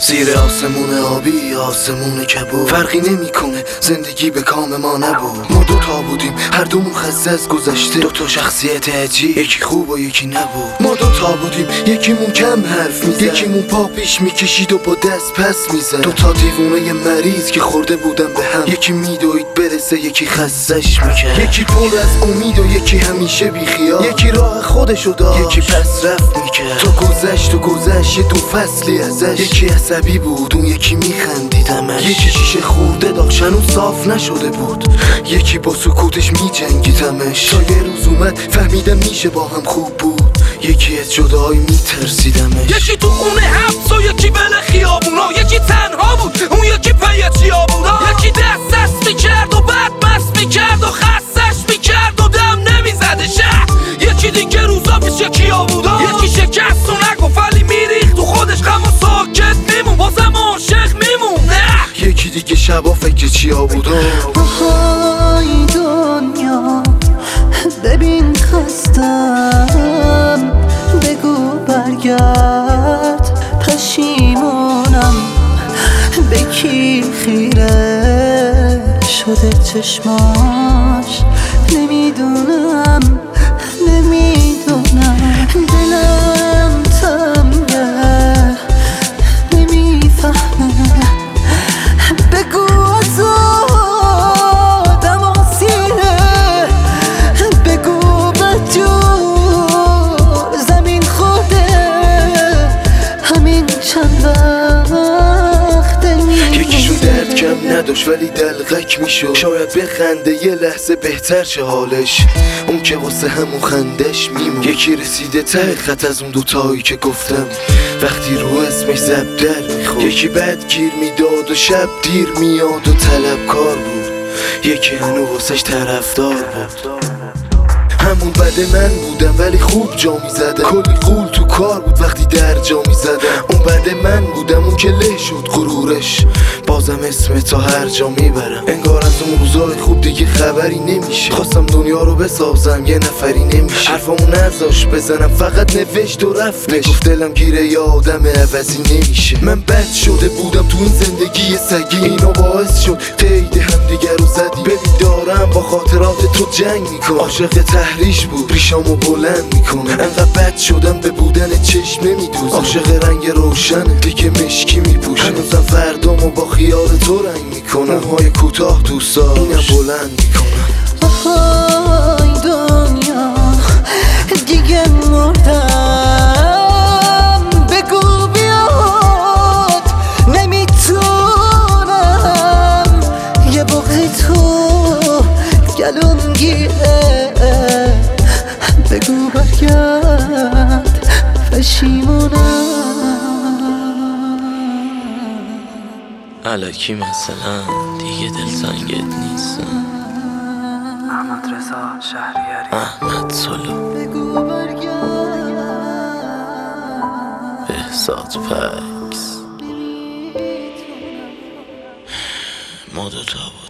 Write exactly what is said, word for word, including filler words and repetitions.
زیر آسمون آبی آسمون کبود، فرقی نمیکنه زندگی به کام ما نبود. ما دوتا بودیم هر دومون خسته از گذشته، دوتا شخصیت عجیب، یکی خوب و یکی نبود. ما دوتا بودیم یکیمون کم حرف میزد، یکیمون پا پیش میکشید و با دست پس میزد. دوتا دیوونه ی مریض که خورده بودن به هم، یکی میدوید برسه یکی خستش میکرد. یکی پر از امید و یکی همیشه بیخیال، یکی راه خودشو داشت یکی پس رفت میکرد. تو گذشت و گذشت یه دو فصلی ازش، یکی عصبی بود اون یکی میخندیدمش، یکی شیشه خورده داشت هنوز صاف نشده بود، یکی با سکوتش میجنگیدمش. تا یه روز اومد فهمیدم میشه با هم خوب بود، یکی از جدایی میترسیدمش. یکی تو خونه حبس و یکی بله خیابونا، یکی تنها بود اون یکی پی چیا بودا، یکی دست دست میکرد و بعد مست میکرد و خستش میکرد و دم نمیزده شهر. یکی دیگه روزا پیش یکی ها بودا، یکی شکست و نگفت ولی میریخت تو خودش غم و ساکت میمون، بازم عاشق میمون. یکی دیگه شبا فکر چیا بودا. آهای دنیا ببین خستم، بگو برگرد پشیمونم، به کی خیره شده چشماش نمیدونم نمیدونم. دلم تنگه نمیفهمه، بگو آزادم آسیره، بگو بدجور زمین خوده همین چند وقت میمونه. یکیشون درد کم نداشت ولی دلغک میشد، شاید بخنده یه لحظه بهتر شه حالش، اون که واسه همون خندش میمون. یکی رسیده ته خط از اون دوتایی که گفتم وقتی رو اسمش زب در میخورد، یکی بد گیر میداد و شب دیر میاد و طلبکار بود، یکی هنو واسش طرفدار بود. همون بد من بودم ولی خوب جا میزدم، کلی قول تو کار بود وقتی در جا میزدم. اون بد من بودم اون که له شد غرورش، بازم اسم تا هر جا میبرم. انگار از اون روزای خوب دیگه خبری نمیشه، خواستم دنیا رو بسازم یه نفری نمیشه. حرفامو نذاش بزنم فقط نوشت و رفتش، گفت دلم گیره یه آدم عوضی نمیشه. من بد شده بودم تو این زندگی سگی، اینا باعث شد قید هم دیگر رو زدی. ببین دارم با خاطرات تو جنگ میکنم، عاشق تحریش بود ریشامو بلند میکنه. انقدر بد شدم به بودن چشم نمیدوزم، عاشق رنگ روشن دیگه مشکی میپوشم. هنوزم فردامو با خیال تو رنگ میکنم، موهای کوتاه دوستا اینم بلند میکنم. آهای دنیا دیگه مردم، بگو بیاد نمیتونم، یه بغض تو گلوم گیره، بگو برگرد پشیمونم. الکی مثلا دیگه دلتنگت نیستم. احمد رضا شهریاری، احمد سلو، بگو برگرد بهزاد پکس، ما دوتا بود.